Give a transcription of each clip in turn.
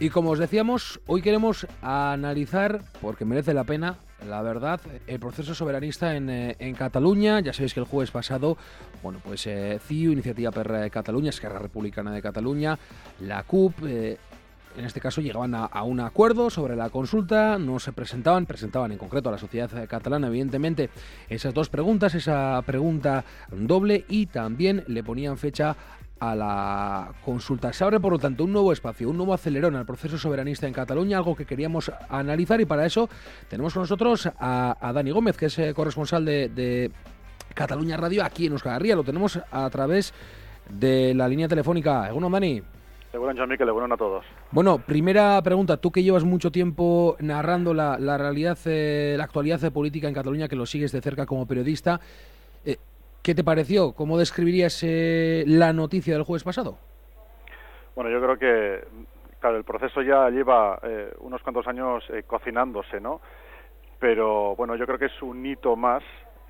Y como os decíamos, hoy queremos analizar, porque merece la pena, la verdad, el proceso soberanista en Cataluña. Ya sabéis que el jueves pasado, bueno, pues CiU, Iniciativa per Catalunya, Esquerra Republicana de Cataluña, la CUP, en este caso llegaban a un acuerdo sobre la consulta, no se presentaban en concreto a la sociedad catalana, evidentemente, esas dos preguntas, esa pregunta doble, y también le ponían fecha a la consulta. Se abre, por lo tanto, un nuevo espacio, un nuevo acelerón al proceso soberanista en Cataluña, algo que queríamos analizar, y para eso tenemos con nosotros a Dani Gómez, que es corresponsal de Cataluña Radio aquí en Euskal Herria. Lo tenemos a través de la línea telefónica. Egunon, Dani. Egunon, Joan Miquel, egunon a todos. Bueno, primera pregunta. Tú que llevas mucho tiempo narrando la realidad, la actualidad política en Cataluña, que lo sigues de cerca como periodista, ¿qué te pareció? ¿Cómo describirías la noticia del jueves pasado? Bueno, yo creo que, claro, el proceso ya lleva unos cuantos años cocinándose, ¿no? Pero, bueno, yo creo que es un hito más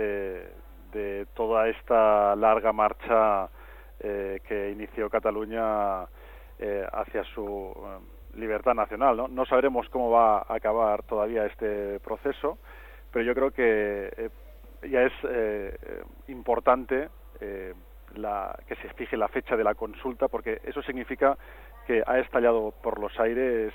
de toda esta larga marcha que inició Cataluña hacia su libertad nacional, ¿no? No sabremos cómo va a acabar todavía este proceso, pero yo creo que ya es importante que se fije la fecha de la consulta, porque eso significa que ha estallado por los aires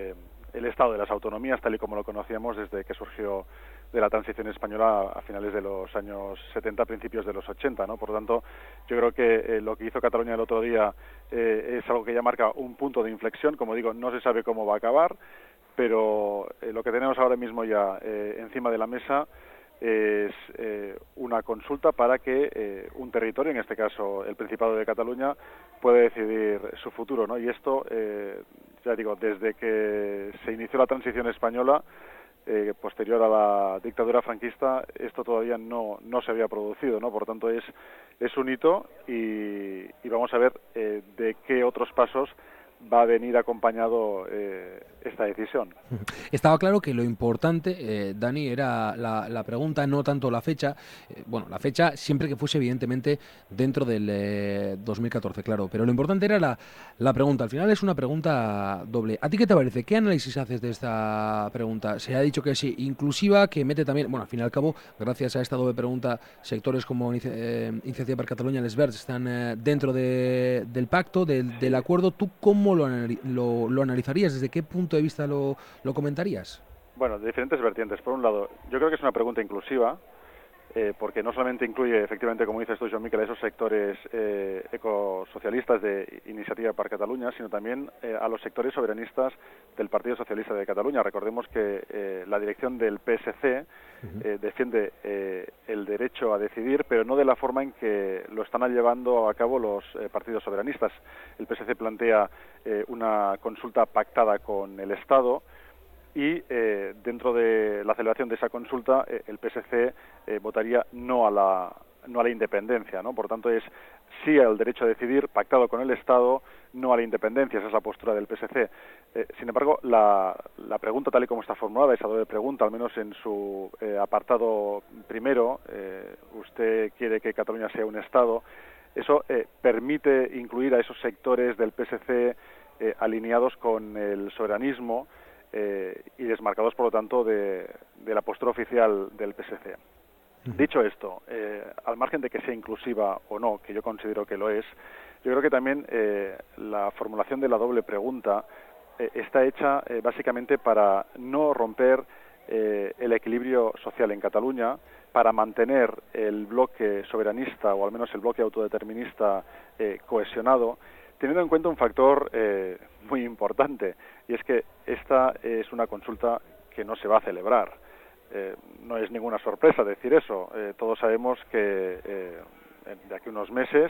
el estado de las autonomías, tal y como lo conocíamos desde que surgió de la transición española a finales de los años 70, principios de los 80, ¿no? Por lo tanto, yo creo que lo que hizo Cataluña el otro día es algo que ya marca un punto de inflexión. Como digo, no se sabe cómo va a acabar, pero lo que tenemos ahora mismo ya encima de la mesa es una consulta para que un territorio, en este caso el Principado de Cataluña, pueda decidir su futuro, ¿no? Y esto, ya digo, desde que se inició la transición española, posterior a la dictadura franquista, esto todavía no se había producido, ¿no? Por tanto, es un hito, y vamos a ver de qué otros pasos va a venir acompañado esta decisión. Estaba claro que lo importante, Dani, era la pregunta, no tanto la fecha. Bueno, la fecha siempre que fuese, evidentemente, dentro del 2014, claro. Pero lo importante era la pregunta. Al final es una pregunta doble. ¿A ti qué te parece? ¿Qué análisis haces de esta pregunta? Se ha dicho que es inclusiva, que mete también, bueno, al fin y al cabo, gracias a esta doble pregunta, sectores como Iniciativa per Catalunya, les Verds, están dentro del pacto, del acuerdo. ¿Tú cómo lo analizarías? ¿Desde qué punto de vista lo comentarías? Bueno, de diferentes vertientes. Por un lado, yo creo que es una pregunta inclusiva, porque no solamente incluye, efectivamente, como dices tú, Joan Miquel, esos sectores ecosocialistas de Iniciativa per Catalunya, sino también a los sectores soberanistas del Partido Socialista de Cataluña. Recordemos que la dirección del PSC defiende el derecho a decidir, pero no de la forma en que lo están llevando a cabo los partidos soberanistas. El PSC plantea una consulta pactada con el Estado, y dentro de la celebración de esa consulta el PSC votaría no a la independencia, ¿no? Por tanto, es sí al derecho a decidir pactado con el Estado, no a la independencia. Esa es la postura del PSC. Sin embargo, la pregunta, tal y como está formulada, esa doble pregunta, al menos en su apartado primero, usted quiere que Cataluña sea un Estado, eso permite incluir a esos sectores del PSC alineados con el soberanismo, y desmarcados, por lo tanto, de la postura oficial del PSC. Dicho esto, al margen de que sea inclusiva o no, que yo considero que lo es, yo creo que también la formulación de la doble pregunta está hecha básicamente para no romper el equilibrio social en Cataluña, para mantener el bloque soberanista, o al menos el bloque autodeterminista, cohesionado, teniendo en cuenta un factor muy importante, y es que esta es una consulta que no se va a celebrar. No es ninguna sorpresa decir eso. Todos sabemos que de aquí a unos meses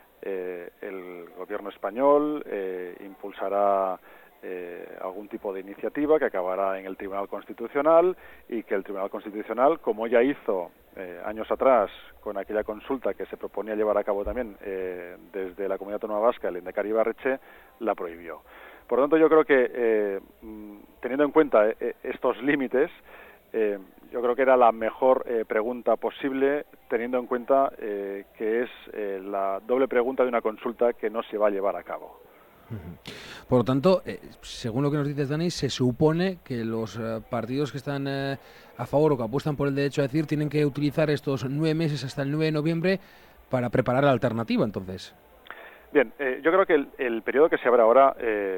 el gobierno español impulsará algún tipo de iniciativa que acabará en el Tribunal Constitucional, y que el Tribunal Constitucional, como ya hizo años atrás con aquella consulta que se proponía llevar a cabo también desde la Comunidad Autónoma Vasca, el Lehendakari Ibarretxe, la prohibió. Por lo tanto, yo creo que teniendo en cuenta estos límites, yo creo que era la mejor pregunta posible, teniendo en cuenta que es la doble pregunta de una consulta que no se va a llevar a cabo. Por lo tanto, según lo que nos dices, Dani, se supone que los partidos que están a favor o que apuestan por el derecho a decidir tienen que utilizar estos 9 meses hasta el 9 de noviembre para preparar la alternativa, entonces. Bien, yo creo que el periodo que se abre ahora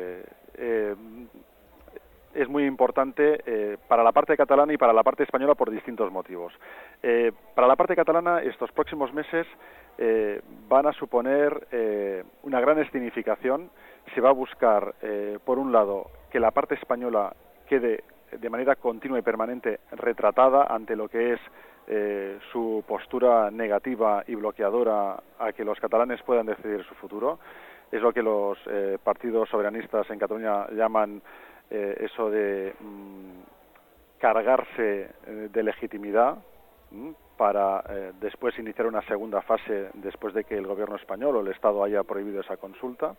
es muy importante para la parte catalana y para la parte española por distintos motivos. Para la parte catalana, estos próximos meses van a suponer una gran escenificación. Se va a buscar, por un lado, que la parte española quede de manera continua y permanente retratada ante lo que es su postura negativa y bloqueadora a que los catalanes puedan decidir su futuro. Es lo que los partidos soberanistas en Cataluña llaman eso de cargarse de legitimidad para después iniciar una segunda fase después de que el gobierno español o el Estado haya prohibido esa consulta.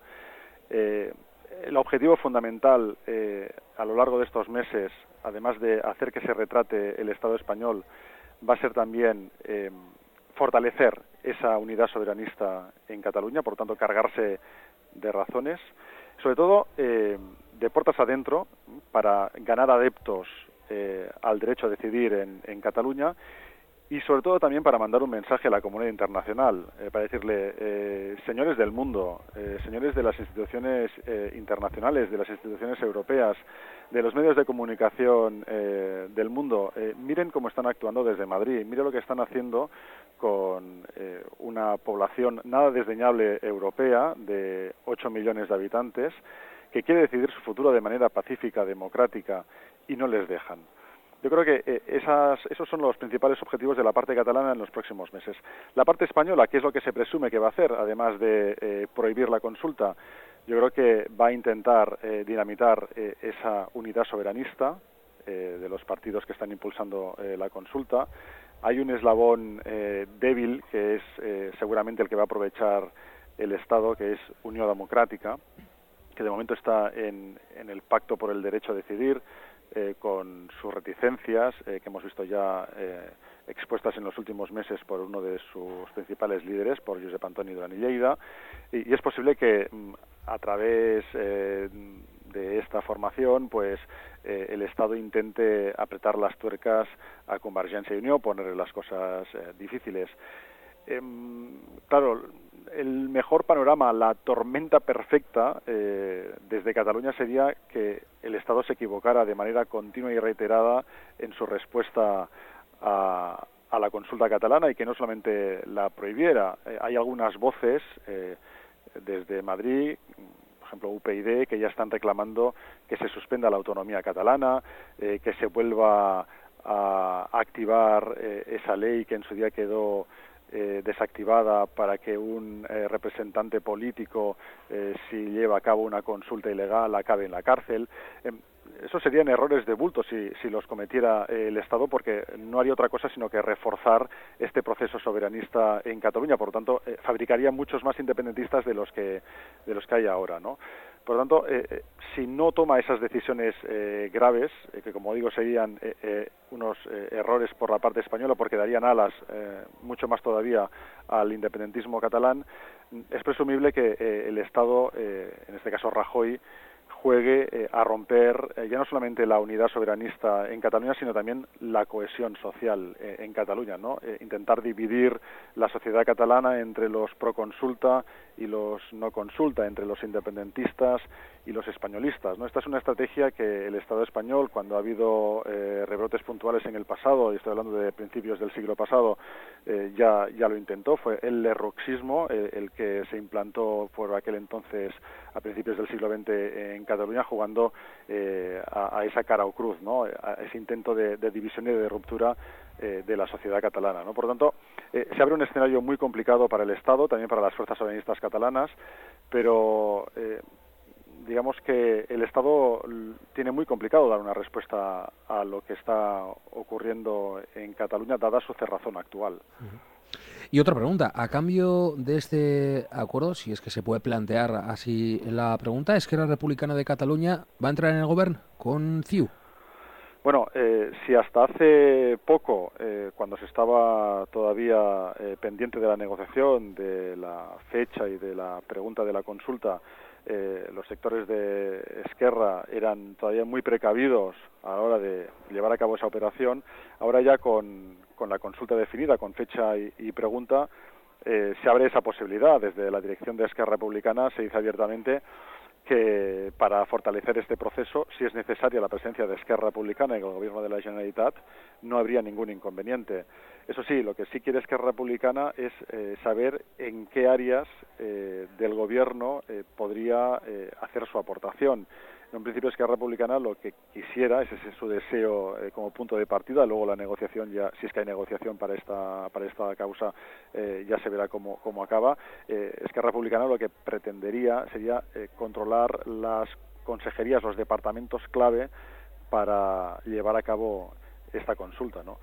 El objetivo fundamental a lo largo de estos meses, además de hacer que se retrate el Estado español, va a ser también fortalecer esa unidad soberanista en Cataluña, por tanto cargarse de razones, sobre todo de puertas adentro, para ganar adeptos al derecho a decidir en Cataluña, y sobre todo también para mandar un mensaje a la comunidad internacional, para decirle, señores del mundo, señores de las instituciones internacionales, de las instituciones europeas, de los medios de comunicación del mundo, miren cómo están actuando desde Madrid, miren lo que están haciendo con una población nada desdeñable europea de 8 millones de habitantes, que quiere decidir su futuro de manera pacífica, democrática, y no les dejan. Yo creo que esos son los principales objetivos de la parte catalana en los próximos meses. La parte española, ¿qué es lo que se presume que va a hacer, además de prohibir la consulta? Yo creo que va a intentar dinamitar esa unidad soberanista de los partidos que están impulsando la consulta. Hay un eslabón débil que es seguramente el que va a aprovechar el Estado, que es Unión Democrática, que de momento está en el Pacto por el Derecho a Decidir, con sus reticencias, que hemos visto ya expuestas en los últimos meses por uno de sus principales líderes, por Josep Antoni Duran i Lleida, y es posible que a través de esta formación, pues el Estado intente apretar las tuercas a Convergència i Unió, ponerle las cosas difíciles. Claro, el mejor panorama, la tormenta perfecta desde Cataluña sería que el Estado se equivocara de manera continua y reiterada en su respuesta a la consulta catalana y que no solamente la prohibiera. Hay algunas voces desde Madrid, por ejemplo UPyD, que ya están reclamando que se suspenda la autonomía catalana, que se vuelva a activar esa ley que en su día quedó desactivada para que un representante político, si lleva a cabo una consulta ilegal, acabe en la cárcel. Esos serían errores de bulto si los cometiera el Estado, porque no haría otra cosa sino que reforzar este proceso soberanista en Cataluña. Por lo tanto, fabricaría muchos más independentistas de los que hay ahora, ¿no? Por lo tanto, si no toma esas decisiones graves, que como digo serían unos errores por la parte española porque darían alas mucho más todavía al independentismo catalán, es presumible que el Estado, en este caso Rajoy, juegue a romper ya no solamente la unidad soberanista en Cataluña, sino también la cohesión social en Cataluña, ¿no? Intentar dividir la sociedad catalana entre los pro consulta y los no consulta, entre los independentistas y los españolistas, ¿no? Esta es una estrategia que el Estado español, cuando ha habido rebrotes puntuales en el pasado, y estoy hablando de principios del siglo pasado, ya lo intentó. Fue el lerroxismo el que se implantó por aquel entonces a principios del siglo XX en Cataluña, jugando a esa cara o cruz, ¿no? A ese intento de división y de ruptura de la sociedad catalana, ¿no? Por lo tanto, se abre un escenario muy complicado para el Estado, también para las fuerzas soberanistas catalanas, pero digamos que el Estado tiene muy complicado dar una respuesta a lo que está ocurriendo en Cataluña, dada su cerrazón actual. Y otra pregunta, a cambio de este acuerdo, si es que se puede plantear así la pregunta, ¿es que la Republicana de Cataluña va a entrar en el gobierno con CiU? Bueno, si hasta hace poco, cuando se estaba todavía pendiente de la negociación, de la fecha y de la pregunta de la consulta, los sectores de Esquerra eran todavía muy precavidos a la hora de llevar a cabo esa operación. Ahora ya con la consulta definida, con fecha y pregunta, se abre esa posibilidad. Desde la dirección de Esquerra Republicana se dice abiertamente que para fortalecer este proceso, si es necesaria la presencia de Esquerra Republicana en el Gobierno de la Generalitat, no habría ningún inconveniente. Eso sí, lo que sí quiere Esquerra Republicana es saber en qué áreas del Gobierno podría hacer su aportación. En un principio Esquerra Republicana lo que quisiera, ese es su deseo como punto de partida, luego la negociación, ya si es que hay negociación para esta causa, ya se verá cómo acaba. Esquerra Republicana lo que pretendería sería controlar las consejerías, los departamentos clave para llevar a cabo esta consulta, ¿no?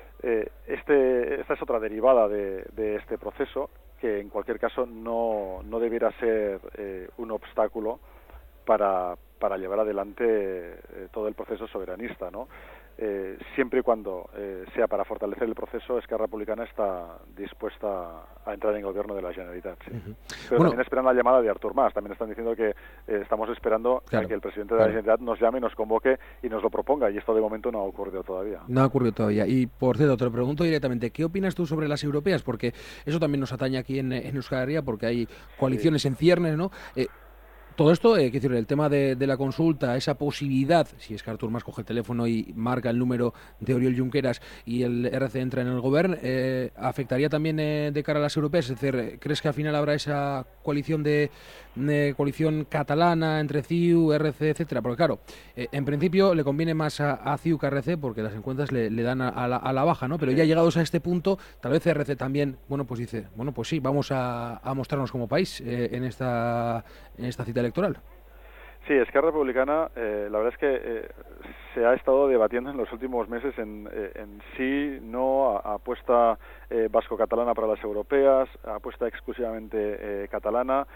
Esta es otra derivada de este proceso, que en cualquier caso no debiera ser un obstáculo para llevar adelante todo el proceso soberanista, ¿no? Siempre y cuando sea para fortalecer el proceso, Esquerra Republicana está dispuesta a entrar en el Gobierno de la Generalitat. Sí. Pero también esperan la llamada de Artur Mas. También están diciendo que estamos esperando a que el presidente de la Generalitat nos llame, nos convoque y nos lo proponga. Y esto de momento no ha ocurrido todavía. No ha ocurrido todavía. Y por cierto, te lo pregunto directamente, ¿qué opinas tú sobre las europeas? Porque eso también nos atañe aquí en Euskal Herria, porque hay coaliciones en ciernes, ¿no? Todo esto, quiero decir, el tema de la consulta, esa posibilidad, si es que Artur Mas coge el teléfono y marca el número de Oriol Junqueras y el RC entra en el gobierno, ¿afectaría también de cara a las europeas? Es decir, ¿crees que al final habrá esa coalición coalición catalana entre CiU, RC, etcétera? Porque claro, en principio le conviene más a CiU que a RC porque las encuestas le dan a la baja, ¿no? Pero ya llegados a este punto, tal vez RC también, pues dice, pues sí, vamos a mostrarnos como país en esta cita electoral. Sí, Esquerra Republicana, la verdad es que se ha estado debatiendo en los últimos meses en sí, no, apuesta vasco-catalana para las europeas, apuesta exclusivamente catalana,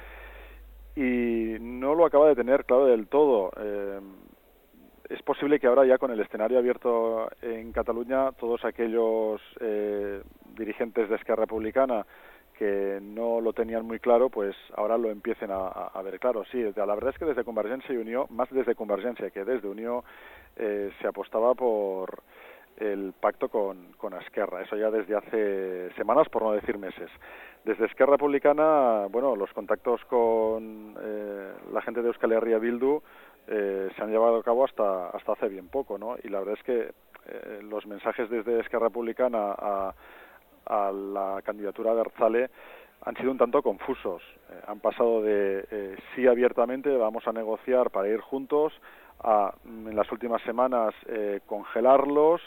y no lo acaba de tener claro del todo. Es posible que ahora ya con el escenario abierto en Cataluña, todos aquellos dirigentes de Esquerra Republicana que no lo tenían muy claro, pues ahora lo empiecen a ver claro. Sí, la verdad es que desde Convergencia y Unió, más desde Convergencia que desde Unió, se apostaba por el pacto con Esquerra, eso ya desde hace semanas, por no decir meses. Desde Esquerra Republicana, bueno, los contactos con la gente de Euskal Herria Bildu se han llevado a cabo hasta hace bien poco, ¿no? Y la verdad es que los mensajes desde Esquerra Republicana a la candidatura de Abertzale han sido un tanto confusos. Han pasado de sí abiertamente, vamos a negociar para ir juntos, a en las últimas semanas congelarlos,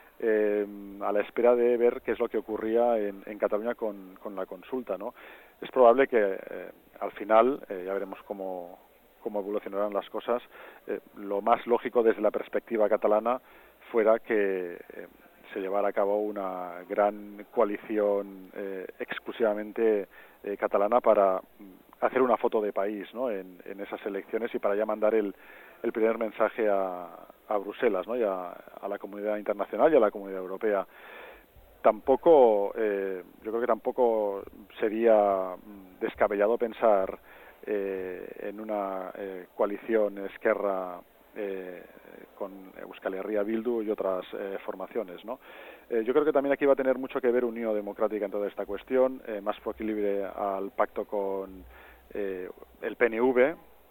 a la espera de ver qué es lo que ocurría en Cataluña con la consulta, ¿no? Es probable que al final, ya veremos cómo evolucionarán las cosas, lo más lógico desde la perspectiva catalana fuera que se llevara a cabo una gran coalición exclusivamente catalana para hacer una foto de país, ¿no? en esas elecciones, y para ya mandar el primer mensaje a Bruselas, ¿no? Y a la comunidad internacional y a la comunidad europea. Tampoco, yo creo que tampoco sería descabellado pensar en una coalición Esquerra con Euskal Herria Bildu y otras formaciones, ¿no? Yo creo que también aquí va a tener mucho que ver Unión Democrática en toda esta cuestión, más por equilibrio al pacto con el PNV,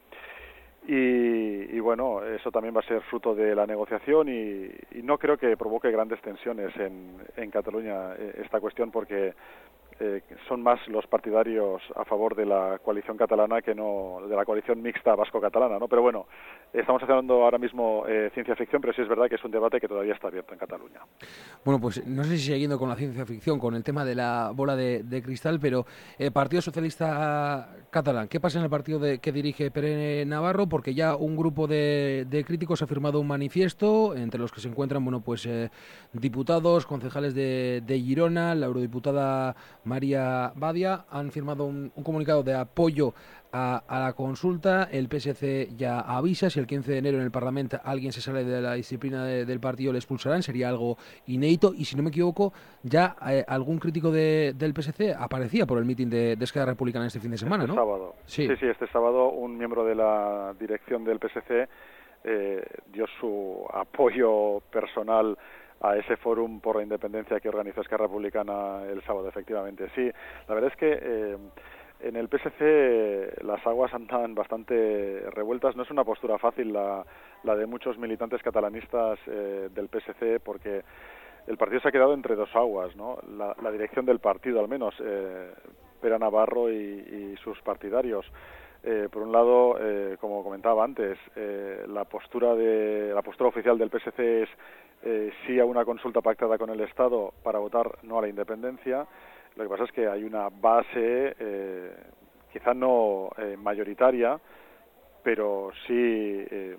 y bueno, eso también va a ser fruto de la negociación, y no creo que provoque grandes tensiones en Cataluña esta cuestión, porque son más los partidarios a favor de la coalición catalana que no de la coalición mixta vasco-catalana, ¿no? Pero bueno, estamos haciendo ahora mismo ciencia ficción, pero sí es verdad que es un debate que todavía está abierto en Cataluña. Bueno, pues no sé si siguiendo con la ciencia ficción, con el tema de la bola de cristal, pero el Partido Socialista Catalán, ¿qué pasa en el partido que dirige Pere Navarro? Porque ya un grupo de críticos ha firmado un manifiesto, entre los que se encuentran, bueno, pues diputados, concejales de Girona, la eurodiputada María Badia han firmado un comunicado de apoyo a la consulta. El PSC ya avisa, si el 15 de enero en el Parlamento alguien se sale de la disciplina del partido le expulsarán, sería algo inédito, y si no me equivoco ya algún crítico del PSC aparecía por el mitin de Esquerra Republicana este fin de semana, Este ¿no? sábado. Sí, este sábado un miembro de la dirección del PSC dio su apoyo personal a ese fórum por la independencia que organizó Esquerra Republicana el sábado, efectivamente. Sí, la verdad es que en el PSC las aguas andan bastante revueltas. No es una postura fácil la de muchos militantes catalanistas del PSC, porque el partido se ha quedado entre dos aguas, ¿no? La dirección del partido, al menos, Pere Navarro y sus partidarios. Por un lado, como comentaba antes, la postura oficial del PSC es sí a una consulta pactada con el Estado para votar no a la independencia. Lo que pasa es que hay una base, quizá no mayoritaria, pero sí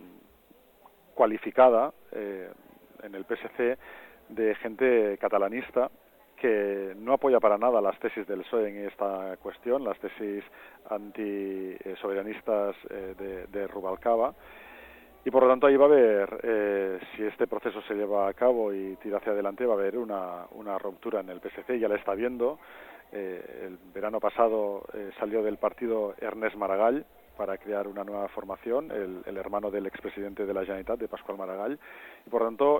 cualificada en el PSC, de gente catalanista que no apoya para nada las tesis del PSOE en esta cuestión, las tesis anti-soberanistas de Rubalcaba, y por lo tanto ahí va a haber, si este proceso se lleva a cabo y tira hacia adelante, va a haber una ruptura en el PSC, ya la está viendo. El verano pasado salió del partido Ernest Maragall para crear una nueva formación, el hermano del expresidente de la Generalitat, de Pasqual Maragall, y por lo tanto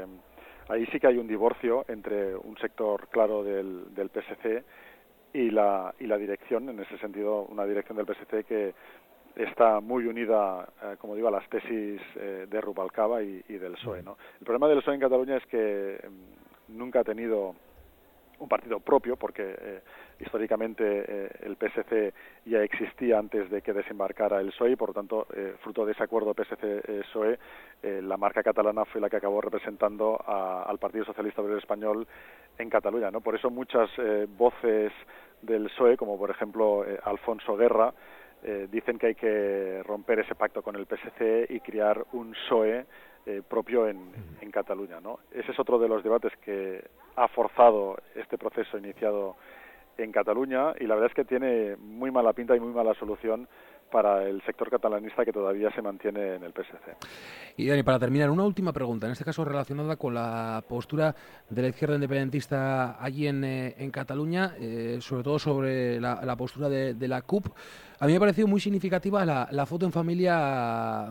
ahí sí que hay un divorcio entre un sector claro del PSC y la dirección, en ese sentido una dirección del PSC que está muy unida, como digo, a las tesis de Rubalcaba y del PSOE, ¿no? El problema del PSOE en Cataluña es que nunca ha tenido un partido propio, porque históricamente el PSC ya existía antes de que desembarcara el PSOE, y por lo tanto, fruto de ese acuerdo PSC-PSOE, la marca catalana fue la que acabó representando al Partido Socialista Obrero Español en Cataluña, ¿no? Por eso muchas voces del PSOE, como por ejemplo Alfonso Guerra, dicen que hay que romper ese pacto con el PSC y crear un PSOE propio en Cataluña, ¿no? Ese es otro de los debates que ha forzado este proceso iniciado en Cataluña, y la verdad es que tiene muy mala pinta y muy mala solución para el sector catalanista que todavía se mantiene en el PSC. Y Dani, para terminar, una última pregunta, en este caso relacionada con la postura de la izquierda independentista allí en Cataluña, sobre todo sobre la postura de la CUP. A mí me ha parecido muy significativa la foto en familia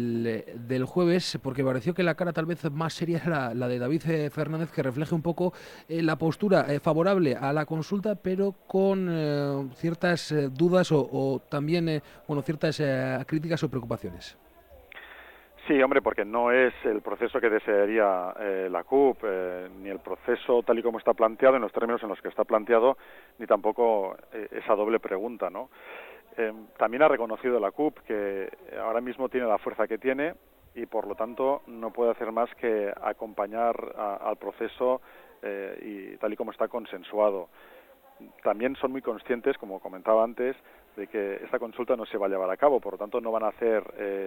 del jueves, porque me pareció que la cara tal vez más seria era la de David Fernández, que refleje un poco la postura favorable a la consulta, pero con ciertas dudas o también ciertas críticas o preocupaciones. Sí, hombre, porque no es el proceso que desearía la CUP, ni el proceso tal y como está planteado, en los términos en los que está planteado, ni tampoco esa doble pregunta, ¿no? También ha reconocido la CUP que ahora mismo tiene la fuerza que tiene y por lo tanto no puede hacer más que acompañar al proceso y tal y como está consensuado. También son muy conscientes, como comentaba antes, de que esta consulta no se va a llevar a cabo, por lo tanto no van a hacer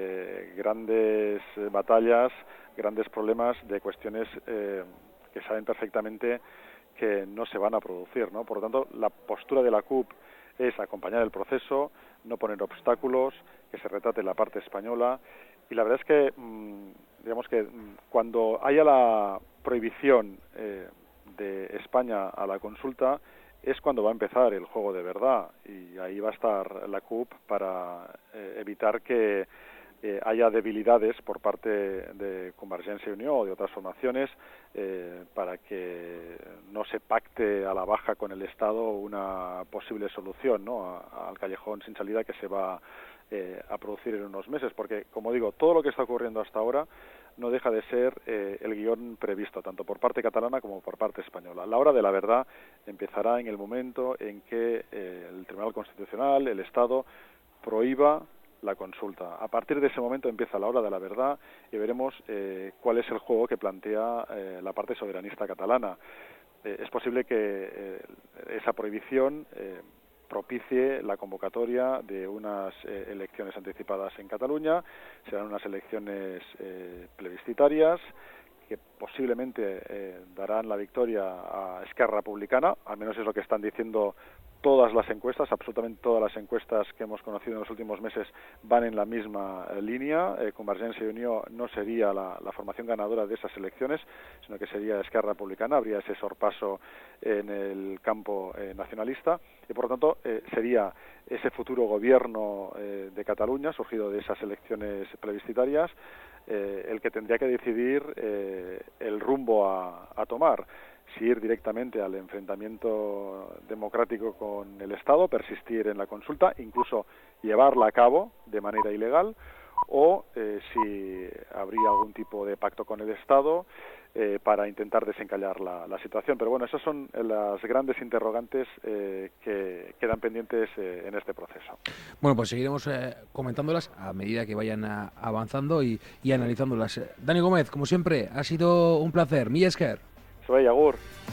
grandes batallas, grandes problemas de cuestiones que saben perfectamente que no se van a producir, ¿no? Por lo tanto, la postura de la CUP es acompañar el proceso, no poner obstáculos, que se retrate la parte española, y la verdad es que, digamos que cuando haya la prohibición de España a la consulta, es cuando va a empezar el juego de verdad, y ahí va a estar la CUP para evitar que haya debilidades por parte de Convergencia y Unió o de otras formaciones para que no se pacte a la baja con el Estado una posible solución, ¿no?, al callejón sin salida que se va a producir en unos meses, porque, como digo, todo lo que está ocurriendo hasta ahora no deja de ser el guión previsto, tanto por parte catalana como por parte española. La hora de la verdad empezará en el momento en que el Tribunal Constitucional, el Estado, prohíba la consulta. A partir de ese momento empieza la hora de la verdad y veremos cuál es el juego que plantea la parte soberanista catalana. Es posible que esa prohibición propicie la convocatoria de unas elecciones anticipadas en Cataluña. Serán unas elecciones plebiscitarias que posiblemente darán la victoria a Esquerra Republicana, al menos es lo que están diciendo todas las encuestas, absolutamente todas las encuestas que hemos conocido en los últimos meses van en la misma línea. Convergencia y Unió no sería la formación ganadora de esas elecciones, sino que sería Esquerra Republicana, habría ese sorpaso en el campo nacionalista y por lo tanto sería ese futuro gobierno de Cataluña, surgido de esas elecciones plebiscitarias, el que tendría que decidir el rumbo a tomar. Si ir directamente al enfrentamiento democrático con el Estado, persistir en la consulta, incluso llevarla a cabo de manera ilegal, o si habría algún tipo de pacto con el Estado para intentar desencallar la situación. Pero bueno, esas son las grandes interrogantes que quedan pendientes en este proceso. Bueno, pues seguiremos comentándolas a medida que vayan avanzando y analizándolas. Dani Gómez, como siempre, ha sido un placer. Mila esker. Soy Agur.